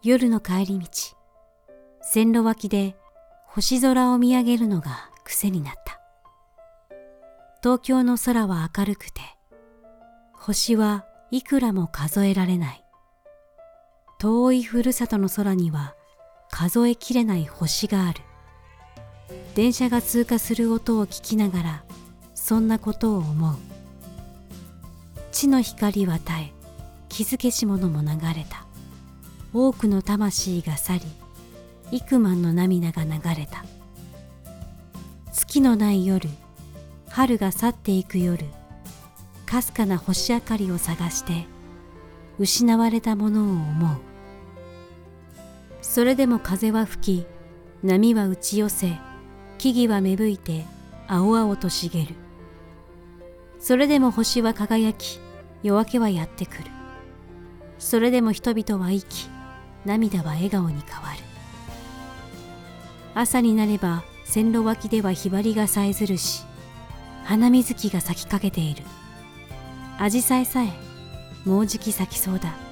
夜の帰り道、線路脇で星空を見上げるのが癖になった。東京の空は明るくて、星はいくらも数えられない。遠いふるさとの空には数えきれない星がある。電車が通過する音を聞きながら、そんなことを思う。地の光は絶え、傷消し物も流れた。多くの魂が去り、幾万の涙が流れた。月のない夜、春が去っていく夜、かすかな星明かりを探して失われたものを思う。それでも風は吹き、波は打ち寄せ、木々は芽吹いて青々と茂る。それでも星は輝き、夜明けはやってくる。それでも人々は生き、涙は笑顔に変わる。朝になれば線路脇ではひばりがさえずるし、花水木が咲きかけている。紫陽花さえもうじき咲きそうだ。